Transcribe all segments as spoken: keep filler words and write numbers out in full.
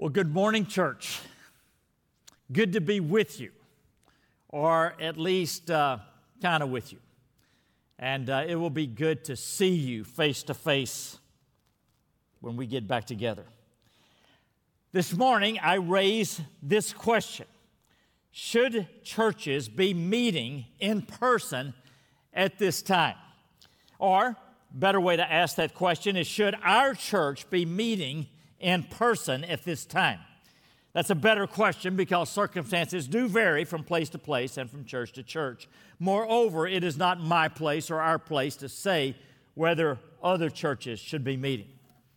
Well, good morning, church. Good to be with you, or at least uh, kind of with you. And uh, it will be good to see you face to face when we get back together. This morning, I raise this question. Should churches be meeting in person at this time? Or, better way to ask that question is, should our church be meeting in person at this time? That's a better question because circumstances do vary from place to place and from church to church. Moreover, it is not my place or our place to say whether other churches should be meeting.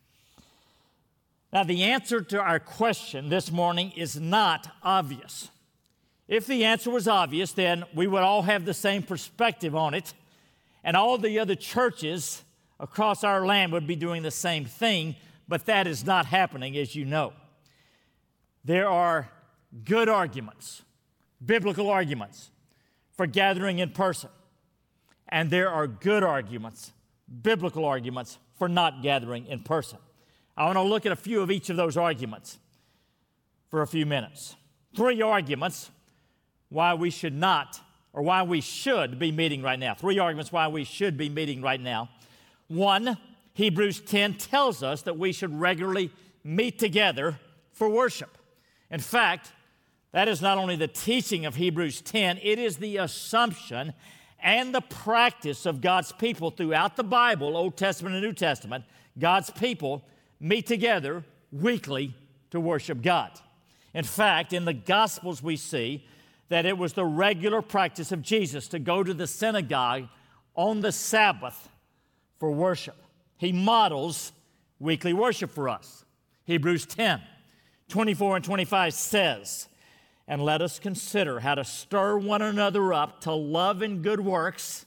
Now, the answer to our question this morning is not obvious. If the answer was obvious, then we would all have the same perspective on it, and all the other churches across our land would be doing the same thing, but that is not happening, as you know. There are good arguments, biblical arguments, for gathering in person, and there are good arguments, biblical arguments, for not gathering in person. I want to look at a few of each of those arguments for a few minutes. Three arguments why we should not, or why we should be meeting right now. Three arguments why we should be meeting right now. One, Hebrews ten tells us that we should regularly meet together for worship. In fact, that is not only the teaching of Hebrews ten, it is the assumption and the practice of God's people throughout the Bible, Old Testament and New Testament. God's people meet together weekly to worship God. In fact, in the Gospels we see that it was the regular practice of Jesus to go to the synagogue on the Sabbath for worship. He models weekly worship for us. Hebrews ten, twenty-four and twenty-five says, "And let us consider how to stir one another up to love and good works,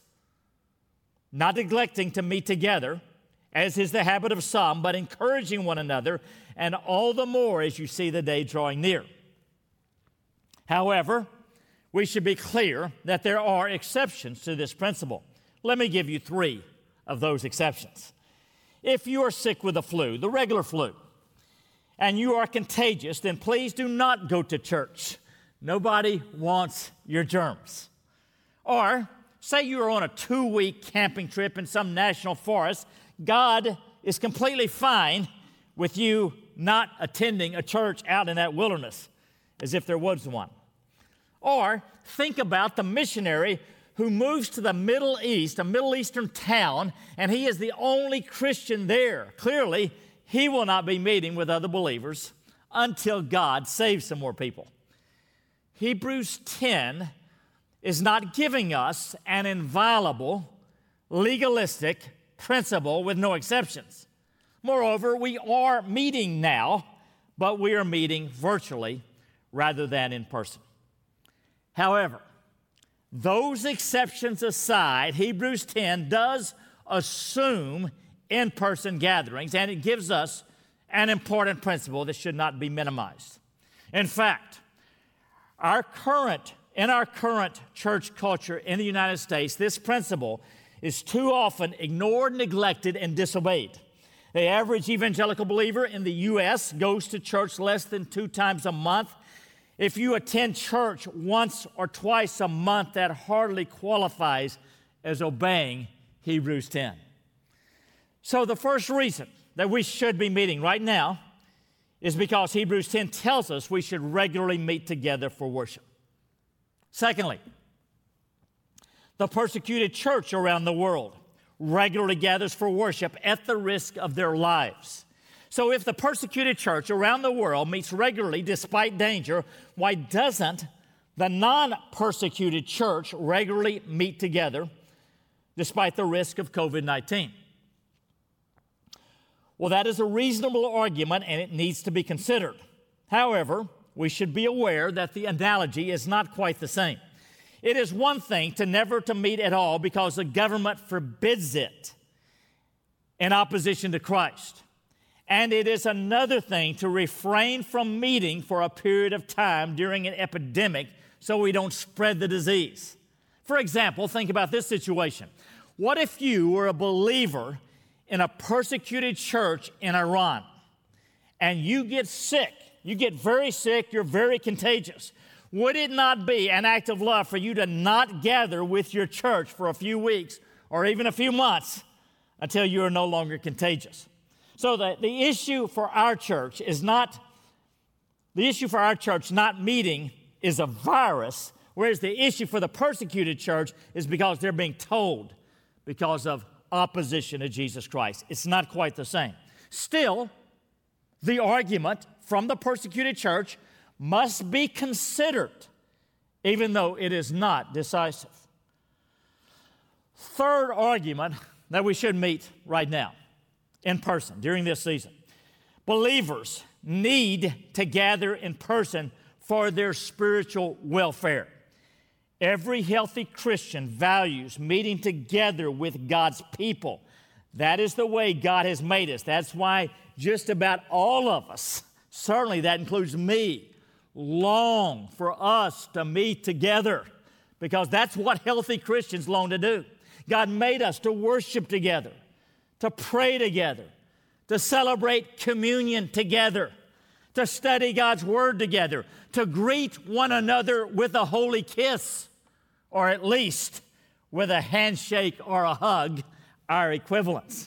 not neglecting to meet together, as is the habit of some, but encouraging one another, and all the more as you see the day drawing near." However, we should be clear that there are exceptions to this principle. Let me give you three of those exceptions. If you are sick with the flu, the regular flu, and you are contagious, then please do not go to church. Nobody wants your germs. Or, say you are on a two-week camping trip in some national forest. God is completely fine with you not attending a church out in that wilderness, as if there was one. Or, think about the missionary who moves to the Middle East, a Middle Eastern town, and he is the only Christian there. Clearly, he will not be meeting with other believers until God saves some more people. Hebrews ten is not giving us an inviolable, legalistic principle with no exceptions. Moreover, we are meeting now, but we are meeting virtually rather than in person. However, those exceptions aside, Hebrews ten does assume in-person gatherings, and it gives us an important principle that should not be minimized. In fact, our current, in our current church culture in the United States, this principle is too often ignored, neglected, and disobeyed. The average evangelical believer in the U S goes to church less than two times a month. If you attend church once or twice a month, that hardly qualifies as obeying Hebrews ten. So the first reason that we should be meeting right now is because Hebrews ten tells us we should regularly meet together for worship. Secondly, the persecuted church around the world regularly gathers for worship at the risk of their lives. So if the persecuted church around the world meets regularly despite danger, why doesn't the non-persecuted church regularly meet together despite the risk of covid nineteen? Well, that is a reasonable argument, and it needs to be considered. However, we should be aware that the analogy is not quite the same. It is one thing to never to meet at all because the government forbids it in opposition to Christ. And it is another thing to refrain from meeting for a period of time during an epidemic so we don't spread the disease. For example, think about this situation. What if you were a believer in a persecuted church in Iran, and you get sick You get very sick, you're very contagious. Would it not be an act of love for you to not gather with your church for a few weeks or even a few months until you are no longer contagious? So the, the issue for our church is not, the issue for our church not meeting is a virus, whereas the issue for the persecuted church is because they're being told because of opposition to Jesus Christ. It's not quite the same. Still, the argument from the persecuted church must be considered, even though it is not decisive. Third argument that we should meet right now in person during this season. Believers need to gather in person for their spiritual welfare. Every healthy Christian values meeting together with God's people. That is the way God has made us. That's why just about all of us, certainly that includes me, long for us to meet together, because that's what healthy Christians long to do. God made us to worship together, to pray together, to celebrate communion together, to study God's Word together, to greet one another with a holy kiss, or at least with a handshake or a hug, our equivalents.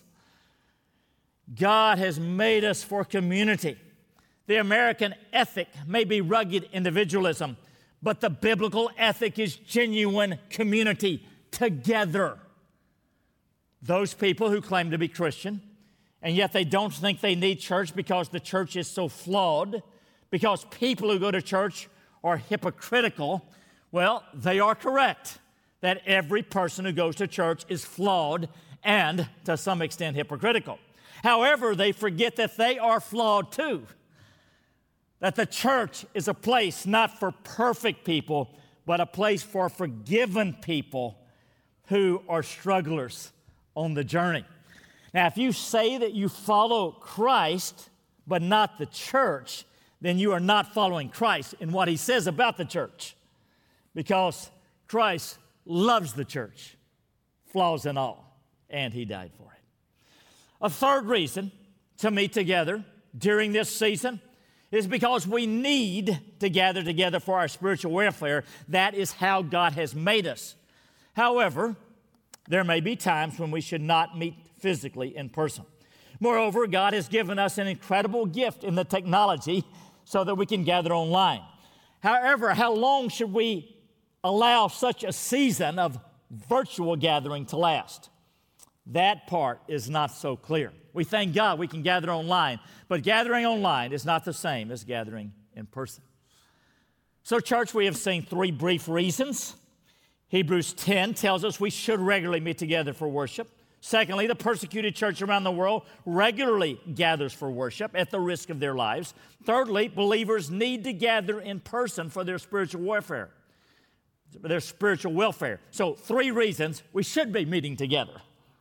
God has made us for community. The American ethic may be rugged individualism, but the biblical ethic is genuine community together. Those people who claim to be Christian, and yet they don't think they need church because the church is so flawed, because people who go to church are hypocritical, well, they are correct that every person who goes to church is flawed and, to some extent, hypocritical. However, they forget that they are flawed too. That the church is a place not for perfect people, but a place for forgiven people who are strugglers on the journey. Now, if you say that you follow Christ, but not the church, then you are not following Christ in what he says about the church. Because Christ loves the church, flaws and all, and he died for it. A third reason to meet together during this season is because we need to gather together for our spiritual welfare. That is how God has made us. However, there may be times when we should not meet physically in person. Moreover, God has given us an incredible gift in the technology so that we can gather online. However, how long should we allow such a season of virtual gathering to last? That part is not so clear. We thank God we can gather online, but gathering online is not the same as gathering in person. So, church, we have seen three brief reasons. Hebrews ten tells us we should regularly meet together for worship. Secondly, the persecuted church around the world regularly gathers for worship at the risk of their lives. Thirdly, believers need to gather in person for their spiritual warfare, their spiritual welfare. So, three reasons we should be meeting together.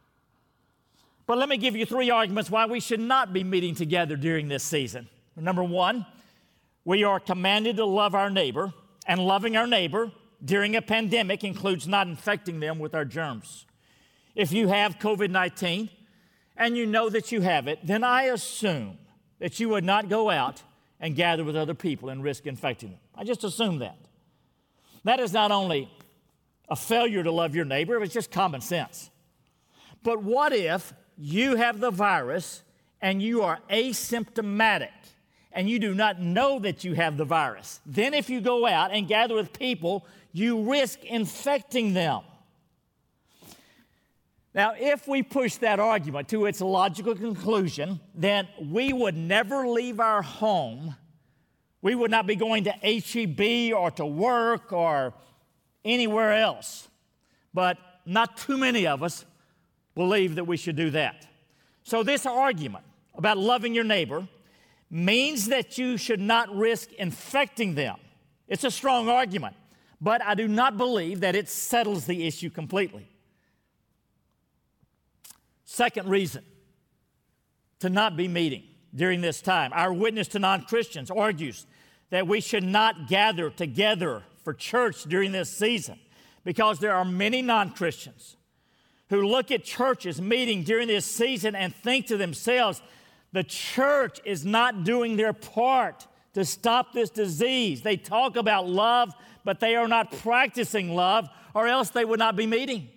But let me give you three arguments why we should not be meeting together during this season. Number one, we are commanded to love our neighbor, and loving our neighbor during a pandemic includes not infecting them with our germs. If you have covid nineteen and you know that you have it, then I assume that you would not go out and gather with other people and risk infecting them. I just assume that. That is not only a failure to love your neighbor, it's just common sense. But what if you have the virus and you are asymptomatic and you do not know that you have the virus? Then if you go out and gather with people, you risk infecting them. Now, if we push that argument to its logical conclusion, then we would never leave our home. We would not be going to H E B or to work or anywhere else. But not too many of us believe that we should do that. So this argument about loving your neighbor means that you should not risk infecting them. It's a strong argument, but I do not believe that it settles the issue completely. Second reason to not be meeting during this time. Our witness to non-Christians argues that we should not gather together for church during this season because there are many non-Christians who look at churches meeting during this season and think to themselves, the church is not doing their part to stop this disease. They talk about love, but they are not practicing love, or else they would not be meeting.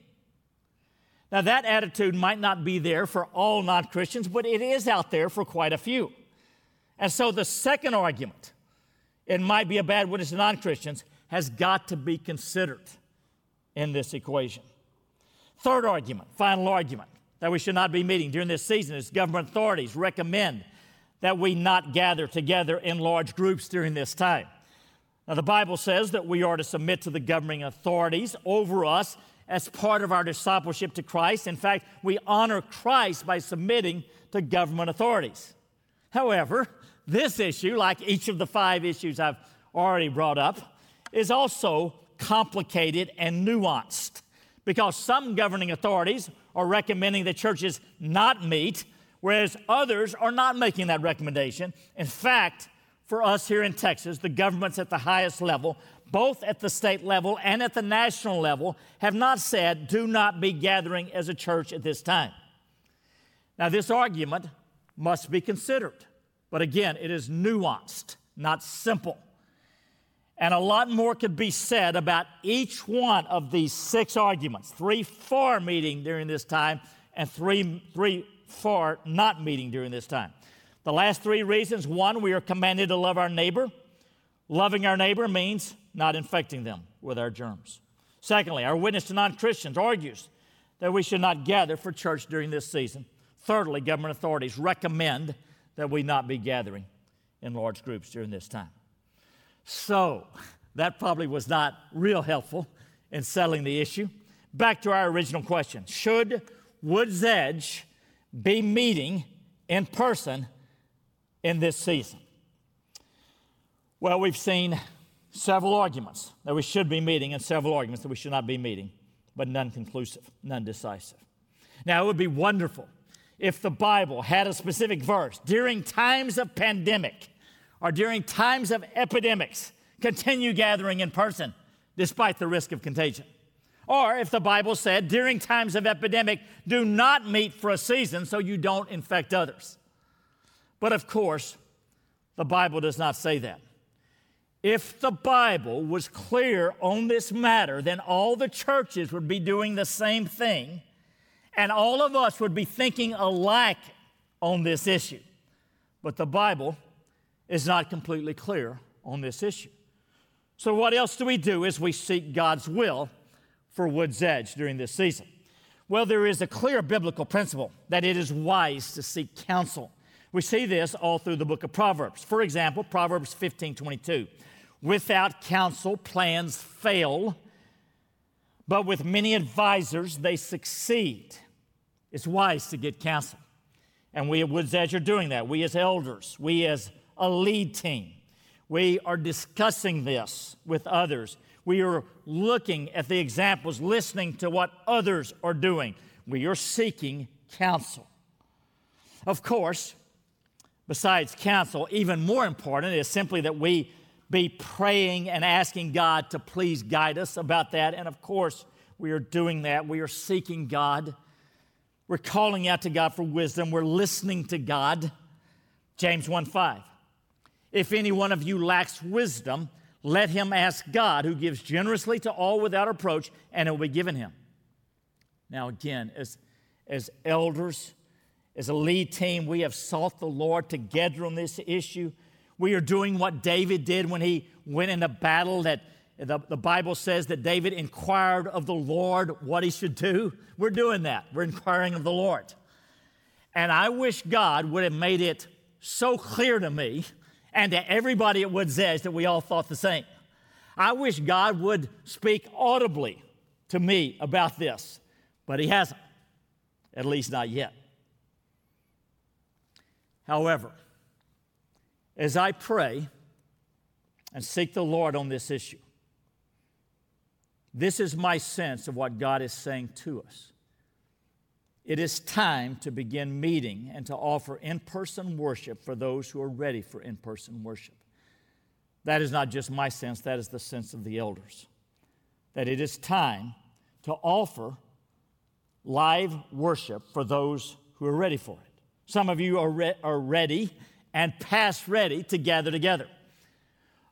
Now, that attitude might not be there for all non-Christians, but it is out there for quite a few. And so the second argument, it might be a bad witness to non-Christians, has got to be considered in this equation. Third argument, final argument, that we should not be meeting during this season is government authorities recommend that we not gather together in large groups during this time. Now, the Bible says that we are to submit to the governing authorities over us as part of our discipleship to Christ. In fact, we honor Christ by submitting to government authorities. However, this issue, like each of the five issues I've already brought up, is also complicated and nuanced because some governing authorities are recommending that churches not meet, whereas others are not making that recommendation. In fact, for us here in Texas, the governments at the highest level, both at the state level and at the national level, have not said, do not be gathering as a church at this time. Now, this argument must be considered. But again, it is nuanced, not simple. And a lot more could be said about each one of these six arguments. Three for meeting during this time and three, three for not meeting during this time. The last three reasons: one, we are commanded to love our neighbor. Loving our neighbor means not infecting them with our germs. Secondly, our witness to non-Christians argues that we should not gather for church during this season. Thirdly, government authorities recommend that we not be gathering in large groups during this time. So, that probably was not real helpful in settling the issue. Back to our original question. Should Woods Edge be meeting in person in this season? Well, we've seen several arguments that we should be meeting and several arguments that we should not be meeting, but none conclusive, none decisive. Now, it would be wonderful if the Bible had a specific verse during times of pandemic or during times of epidemics, continue gathering in person despite the risk of contagion. Or if the Bible said during times of epidemic, do not meet for a season so you don't infect others. But of course, the Bible does not say that. If the Bible was clear on this matter, then all the churches would be doing the same thing, and all of us would be thinking alike on this issue. But the Bible is not completely clear on this issue. So what else do we do as we seek God's will for Woods Edge during this season? Well, there is a clear biblical principle that it is wise to seek counsel. We see this all through the book of Proverbs. For example, Proverbs fifteen twenty-two. Without counsel, plans fail, but with many advisors, they succeed. It's wise to get counsel. And we at Woods Edge are doing that. We as elders, we as a lead team, we are discussing this with others. We are looking at the examples, listening to what others are doing. We are seeking counsel. Of course, besides counsel, even more important is simply that we be praying and asking God to please guide us about that. And of course, we are doing that. We are seeking God. We're calling out to God for wisdom. We're listening to God. James one five. If any one of you lacks wisdom, let him ask God, who gives generously to all without reproach, and it will be given him. Now again, as, as elders, as a lead team, we have sought the Lord together on this issue. We are doing what David did when he went into battle, that the, the Bible says that David inquired of the Lord what he should do. We're doing that. We're inquiring of the Lord. And I wish God would have made it so clear to me and to everybody at Woods Edge that we all thought the same. I wish God would speak audibly to me about this, but he hasn't, at least not yet. However, as I pray and seek the Lord on this issue, this is my sense of what God is saying to us. It is time to begin meeting and to offer in-person worship for those who are ready for in-person worship. That is not just my sense, that is the sense of the elders. That it is time to offer live worship for those who are ready for it. Some of you are, re- are ready and past ready to gather together.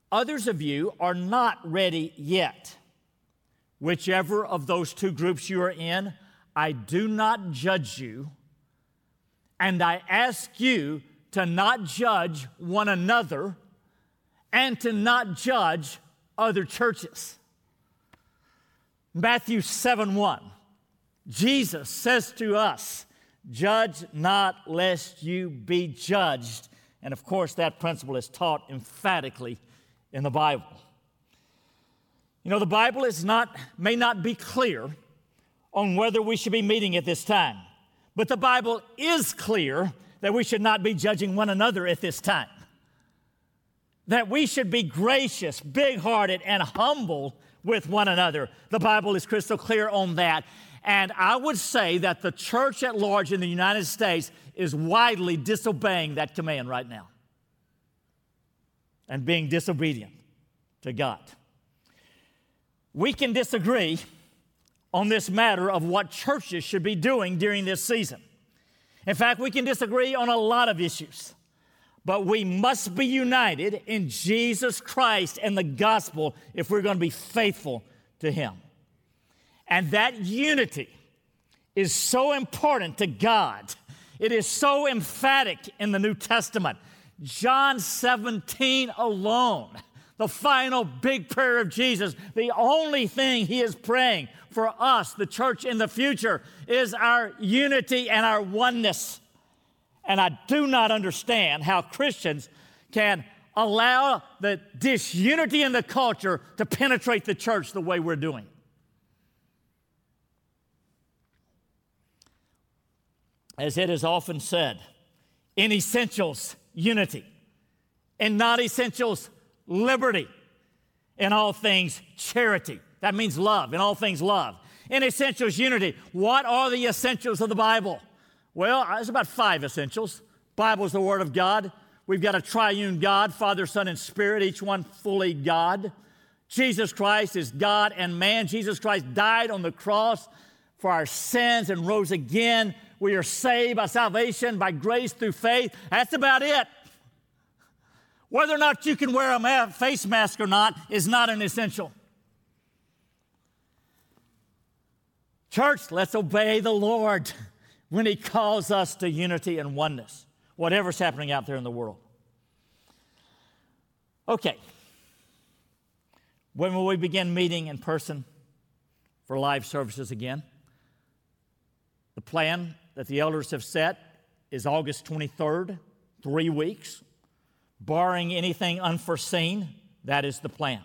Others of you are not ready yet. Whichever of those two groups you are in, I do not judge you, and I ask you to not judge one another and to not judge other churches. Matthew seven one, Jesus says to us, judge not lest you be judged. And of course, that principle is taught emphatically in the Bible. You know, the Bible is not, may not be clear on whether we should be meeting at this time, but the Bible is clear that we should not be judging one another at this time. That we should be gracious, big-hearted, and humble with one another. The Bible is crystal clear on that. And I would say that the church at large in the United States is widely disobeying that command right now and being disobedient to God. We can disagree on this matter of what churches should be doing during this season. In fact, we can disagree on a lot of issues, but we must be united in Jesus Christ and the gospel if we're going to be faithful to Him. And that unity is so important to God. It is so emphatic in the New Testament. John seventeen alone, the final big prayer of Jesus, the only thing He is praying for us, the church in the future, is our unity and our oneness. And I do not understand how Christians can allow the disunity in the culture to penetrate the church the way we're doing. As it is often said, in essentials, unity. In non-essentials, liberty. In all things, charity. That means love. In all things, love. In essentials, unity. What are the essentials of the Bible? Well, there's about five essentials. Bible is the Word of God. We've got a triune God, Father, Son, and Spirit, each one fully God. Jesus Christ is God and man. Jesus Christ died on the cross for our sins and rose again. We are saved by salvation, by grace through faith. That's about it. Whether or not you can wear a ma- face mask or not is not an essential. Church, let's obey the Lord when He calls us to unity and oneness, whatever's happening out there in the world. Okay. When will we begin meeting in person for live services again? The plan that the elders have set is August twenty-third, three weeks. Barring anything unforeseen, that is the plan.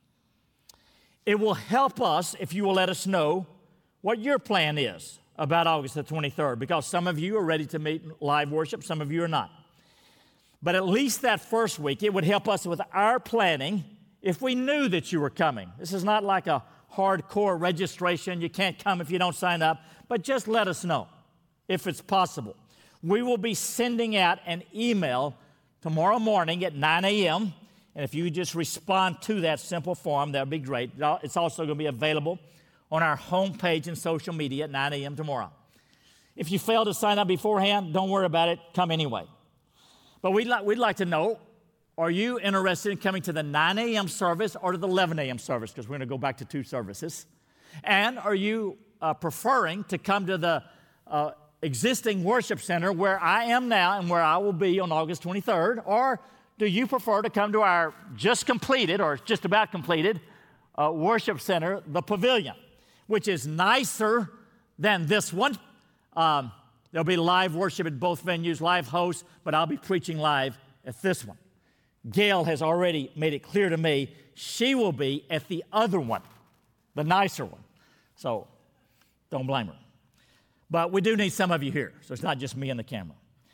It will help us if you will let us know what your plan is about August the twenty-third, because some of you are ready to meet live worship, some of you are not. But at least that first week, it would help us with our planning if we knew that you were coming. This is not like a hardcore registration. You can't come if you don't sign up, but just let us know if it's possible. We will be sending out an email tomorrow morning at nine a.m., and if you just respond to that simple form, that would be great. It's also going to be available on our homepage and social media at nine a.m. tomorrow. If you fail to sign up beforehand, don't worry about it. Come anyway. But we'd like, we'd like to know, are you interested in coming to the nine a.m. service or to the eleven a.m. service? Because we're going to go back to two services. And are you uh, preferring to come to the uh, existing worship center where I am now and where I will be on August twenty-third? Or do you prefer to come to our just completed or just about completed uh, worship center, the Pavilion, which is nicer than this one? Um, there'll be live worship at both venues, live hosts, but I'll be preaching live at this one. Gail has already made it clear to me she will be at the other one, the nicer one. So don't blame her. But we do need some of you here, so it's not just me and the camera.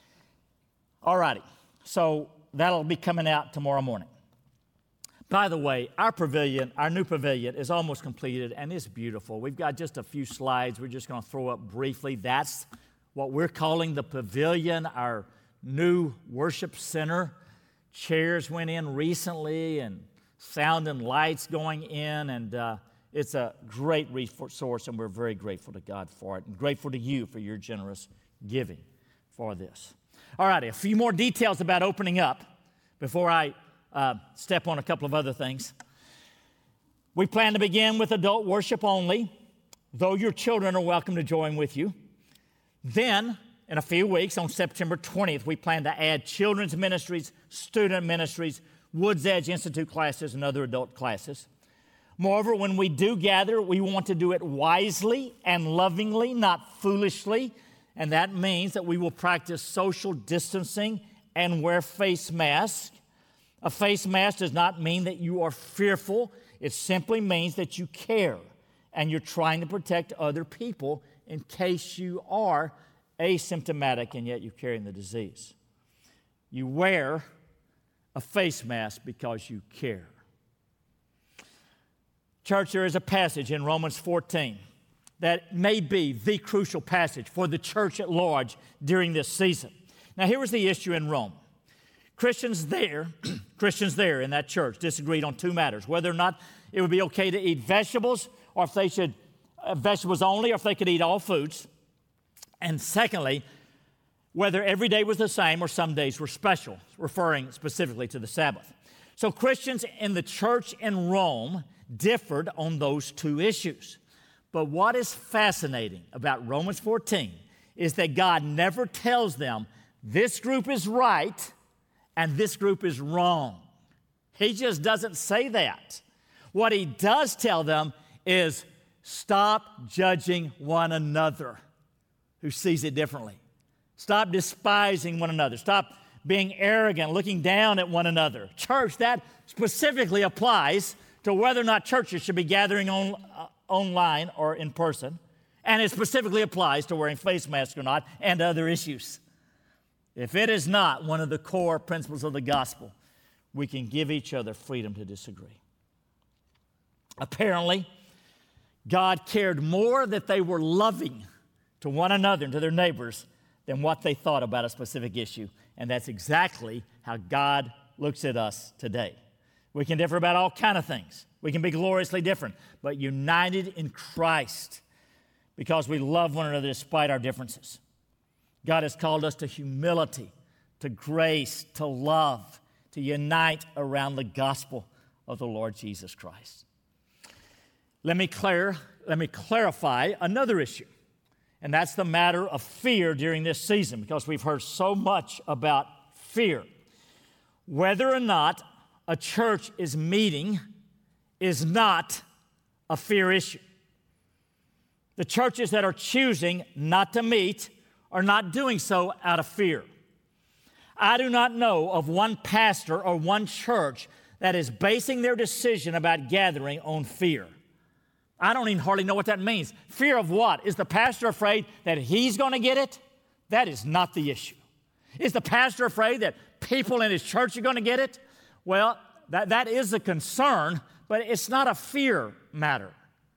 All righty, so that'll be coming out tomorrow morning. By the way, our pavilion, our new pavilion is almost completed, and it's beautiful. We've got just a few slides we're just going to throw up briefly. That's what we're calling the pavilion, our new worship center. Chairs went in recently, and sound and lights going in, and uh, it's a great resource, and we're very grateful to God for it, and grateful to you for your generous giving for this. All righty, a few more details about opening up before I uh, step on a couple of other things. We plan to begin with adult worship only, though your children are welcome to join with you. Then, in a few weeks, on September twentieth, we plan to add children's ministries, student ministries, Woods Edge Institute classes, and other adult classes. Moreover, when we do gather, we want to do it wisely and lovingly, not foolishly, and that means that we will practice social distancing and wear face masks. A face mask does not mean that you are fearful. It simply means that you care and you're trying to protect other people in case you are asymptomatic and yet you're carrying the disease. You wear a face mask because you care. Church, there is a passage in Romans fourteen that may be the crucial passage for the church at large during this season. Now, here was the issue in Rome. Christians there, Christians there in that church disagreed on two matters, whether or not it would be okay to eat vegetables or if they should, uh, vegetables only, or if they could eat all foods. And secondly, whether every day was the same or some days were special, referring specifically to the Sabbath. So Christians in the church in Rome differed on those two issues. But what is fascinating about Romans fourteen is that God never tells them this group is right and this group is wrong. He just doesn't say that. What he does tell them is stop judging one another who sees it differently. Stop despising one another. Stop being arrogant, looking down at one another. Church, that specifically applies to whether or not churches should be gathering on, uh, online or in person. And it specifically applies to wearing face masks or not and other issues. If it is not one of the core principles of the gospel, we can give each other freedom to disagree. Apparently, God cared more that they were loving to one another and to their neighbors than what they thought about a specific issue. And that's exactly how God looks at us today. We can differ about all kinds of things. We can be gloriously different, but united in Christ because we love one another despite our differences. God has called us to humility, to grace, to love, to unite around the gospel of the Lord Jesus Christ. Let me clear, let me clarify another issue, and that's the matter of fear during this season, because we've heard so much about fear. Whether or not a church is meeting is not a fear issue. The churches that are choosing not to meet are not doing so out of fear. I do not know of one pastor or one church that is basing their decision about gathering on fear. I don't even hardly know what that means. Fear of what? Is the pastor afraid that he's going to get it? That is not the issue. Is the pastor afraid that people in his church are going to get it? Well, that, that is a concern, but it's not a fear matter.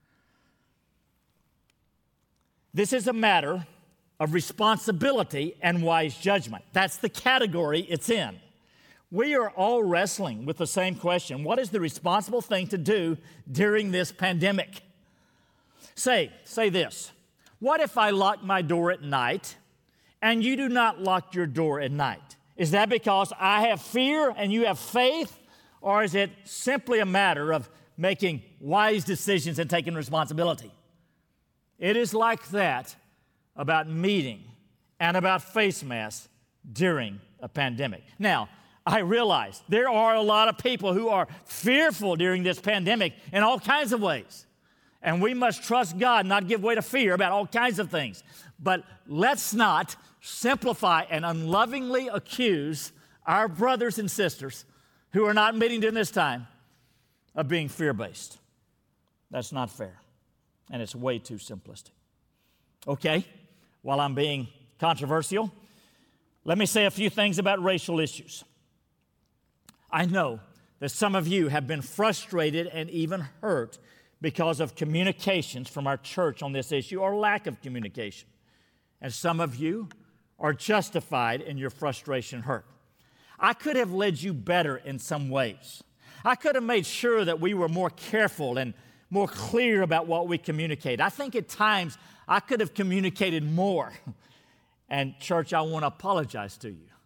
This is a matter of responsibility and wise judgment. That's the category it's in. We are all wrestling with the same question. What is the responsible thing to do during this pandemic? Say, say this. What if I lock my door at night and you do not lock your door at night? Is that because I have fear and you have faith? Or is it simply a matter of making wise decisions and taking responsibility? It is like that about meeting and about face masks during a pandemic. Now, I realize there are a lot of people who are fearful during this pandemic in all kinds of ways. And we must trust God, not give way to fear about all kinds of things. But let's not simplify and unlovingly accuse our brothers and sisters who are not meeting during this time of being fear-based. That's not fair. And it's way too simplistic. Okay, while I'm being controversial, let me say a few things about racial issues. I know that some of you have been frustrated and even hurt because of communications from our church on this issue or lack of communication. And some of you are justified in your frustration and hurt. I could have led you better in some ways. I could have made sure that we were more careful and more clear about what we communicate. I think at times I could have communicated more. And church, I want to apologize to you.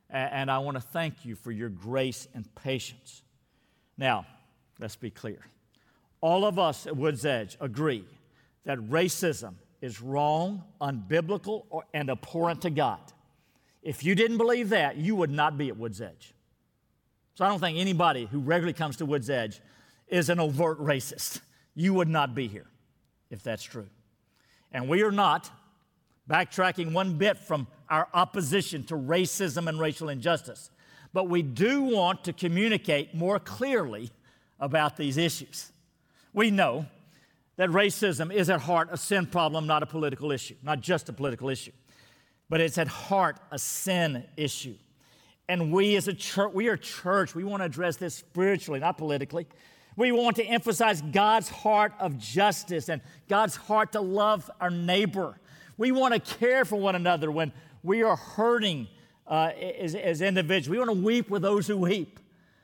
and I want to thank you for your grace and patience. Now, let's be clear. All of us at Woods Edge agree that racism is wrong, unbiblical, or, and abhorrent to God. If you didn't believe that, you would not be at Woods Edge. So I don't think anybody who regularly comes to Woods Edge is an overt racist. You would not be here if that's true. And we are not backtracking one bit from our opposition to racism and racial injustice. But we do want to communicate more clearly about these issues. We know that racism is at heart a sin problem, not a political issue, not just a political issue, but it's at heart a sin issue. And we as a church, we are a church, we want to address this spiritually, not politically. We want to emphasize God's heart of justice and God's heart to love our neighbor. We want to care for one another when we are hurting uh, as, as individuals. We want to weep with those who weep.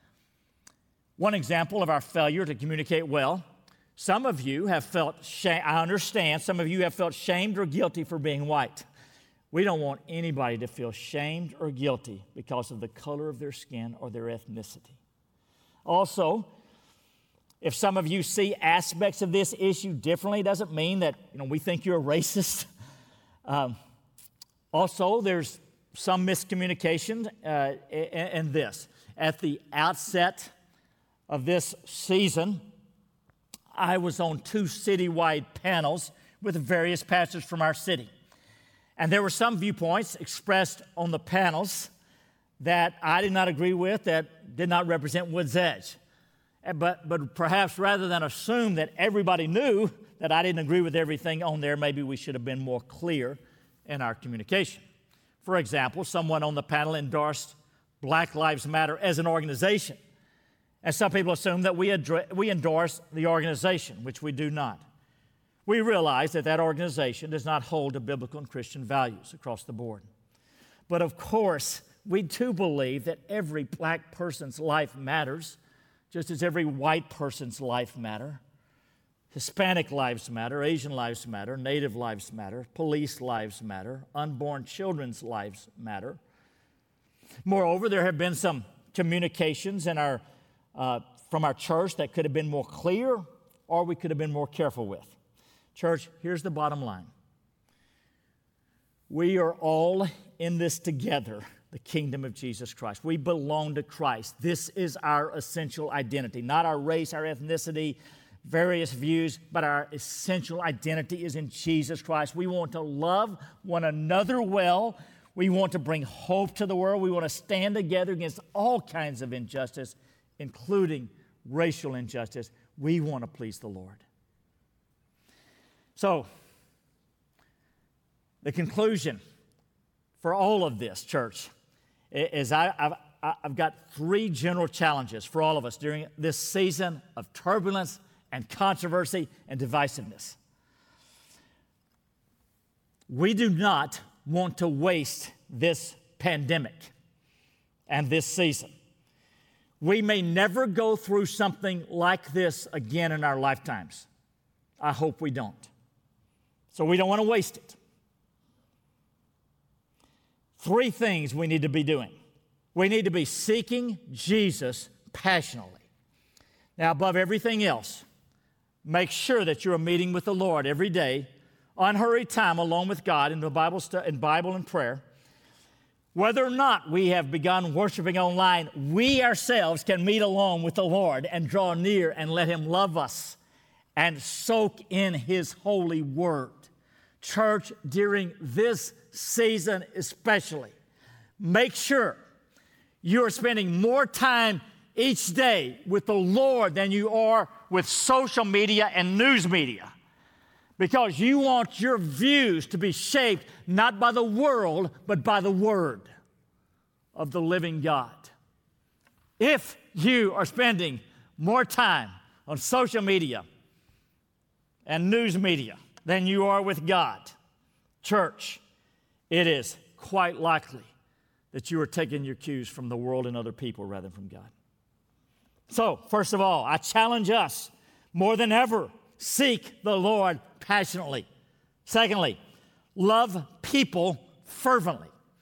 One example of our failure to communicate well, some of you have felt shame. I understand some of you have felt shamed or guilty for being white. We don't want anybody to feel shamed or guilty because of the color of their skin or their ethnicity. Also, if some of you see aspects of this issue differently, doesn't mean that you know we think you're a racist. Um, also, there's some miscommunication uh, in, in this. At the outset of this season, I was on two citywide panels with various pastors from our city. And there were some viewpoints expressed on the panels that I did not agree with, that did not represent Woods Edge. But, but perhaps rather than assume that everybody knew that I didn't agree with everything on there, maybe we should have been more clear in our communication. For example, someone on the panel endorsed Black Lives Matter as an organization. And some people assume that we, addre- we endorse the organization, which we do not. We realize that that organization does not hold to biblical and Christian values across the board. But of course, we do believe that every black person's life matters, just as every white person's life matters. Hispanic lives matter, Asian lives matter, Native lives matter, police lives matter, unborn children's lives matter. Moreover, there have been some communications in our, uh, from our church that could have been more clear or we could have been more careful with. Church, here's the bottom line. We are all in this together, the kingdom of Jesus Christ. We belong to Christ. This is our essential identity, not our race, our ethnicity, various views, but our essential identity is in Jesus Christ. We want to love one another well. We want to bring hope to the world. We want to stand together against all kinds of injustice, including racial injustice. We want to please the Lord. So, the conclusion for all of this, church, is I, I've, I've got three general challenges for all of us during this season of turbulence and controversy and divisiveness. We do not want to waste this pandemic and this season. We may never go through something like this again in our lifetimes. I hope we don't. So we don't want to waste it. Three things we need to be doing. We need to be seeking Jesus passionately. Now, above everything else, make sure that you're meeting with the Lord every day, unhurried time alone with God in the Bible, stu- in Bible and prayer. Whether or not we have begun worshiping online, we ourselves can meet alone with the Lord and draw near and let Him love us and soak in His holy word. Church, during this season especially, make sure you are spending more time each day with the Lord than you are with social media and news media, because you want your views to be shaped not by the world, but by the Word of the living God. If you are spending more time on social media and news media than you are with God, church, it is quite likely that you are taking your cues from the world and other people rather than from God. So, first of all, I challenge us more than ever, seek the Lord passionately. Secondly, love people fervently.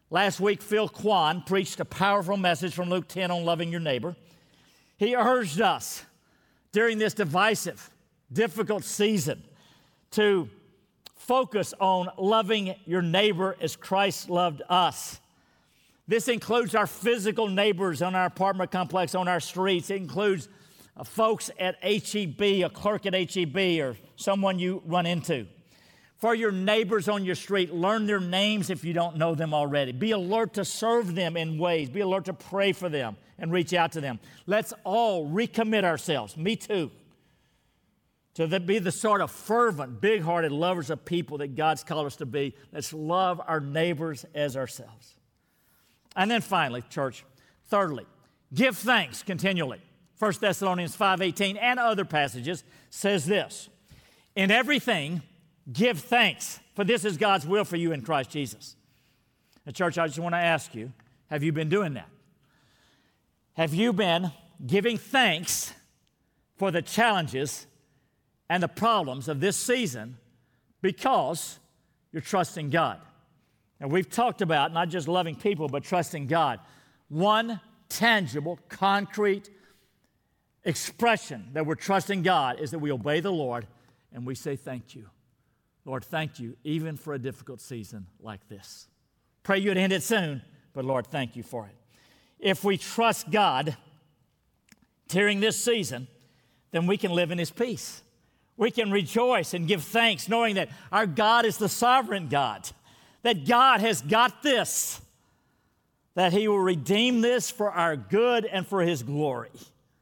Last week, Phil Kwan preached a powerful message from Luke ten on loving your neighbor. He urged us during this divisive, difficult season to focus on loving your neighbor as Christ loved us. This includes our physical neighbors on our apartment complex, on our streets. It includes uh, folks at H E B, a clerk at H E B, or someone you run into. For your neighbors on your street, learn their names if you don't know them already. Be alert to serve them in ways. Be alert to pray for them and reach out to them. Let's all recommit ourselves, me too, to the, be the sort of fervent, big-hearted lovers of people that God's called us to be. Let's love our neighbors as ourselves. And then finally, church, thirdly, give thanks continually. First Thessalonians five eighteen and other passages says this, in everything, give thanks, for this is God's will for you in Christ Jesus. And church, I just want to ask you, have you been doing that? Have you been giving thanks for the challenges and the problems of this season because you're trusting God? And we've talked about not just loving people, but trusting God. One tangible, concrete expression that we're trusting God is that we obey the Lord and we say thank you. Lord, thank you, even for a difficult season like this. Pray you'd end it soon, but Lord, thank you for it. If we trust God during this season, then we can live in His peace. We can rejoice and give thanks, knowing that our God is the sovereign God, that God has got this, that He will redeem this for our good and for His glory.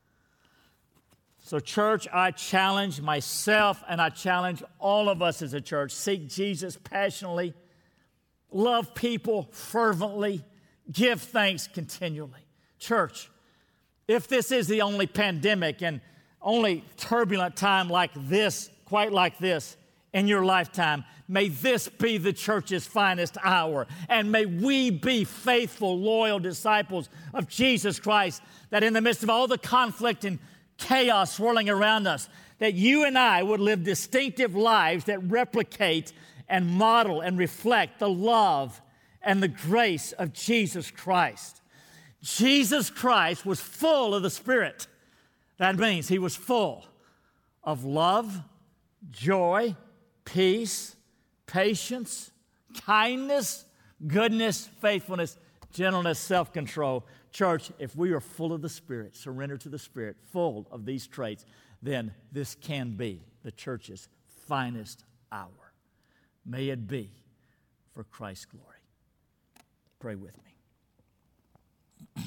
So, church, I challenge myself and I challenge all of us as a church. Seek Jesus passionately, love people fervently, give thanks continually. Church, if this is the only pandemic and only turbulent time like this, quite like this, in your lifetime, may this be the church's finest hour. And may we be faithful, loyal disciples of Jesus Christ, that in the midst of all the conflict and chaos swirling around us, that you and I would live distinctive lives that replicate and model and reflect the love and the grace of Jesus Christ. Jesus Christ was full of the Spirit. That means He was full of love, joy, peace, patience, kindness, goodness, faithfulness, gentleness, self-control. Church, if we are full of the Spirit, surrender to the Spirit, full of these traits, then this can be the church's finest hour. May it be for Christ's glory. Pray with me.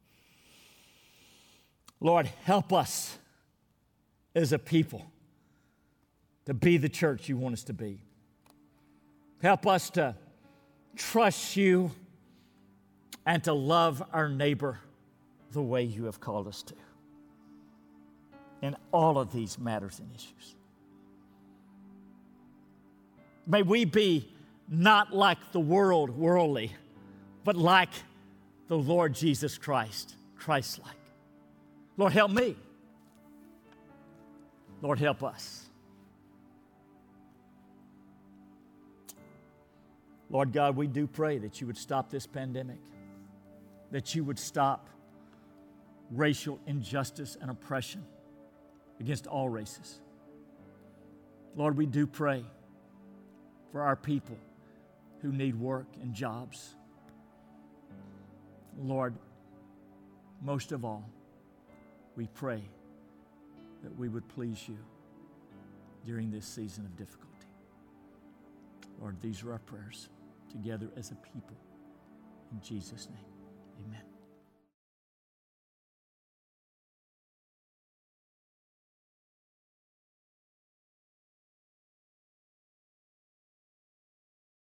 Lord, help us as a people to be the church you want us to be. Help us to trust you and to love our neighbor the way you have called us to in all of these matters and issues. May we be not like the world, worldly, but like the Lord Jesus Christ, Christ-like. Lord, help me. Lord, help us. Lord God, we do pray that you would stop this pandemic, that you would stop racial injustice and oppression against all races. Lord, we do pray for our people who need work and jobs. Lord, most of all, we pray that we would please you during this season of difficulty. Lord, these are our prayers together as a people. In Jesus' name, amen.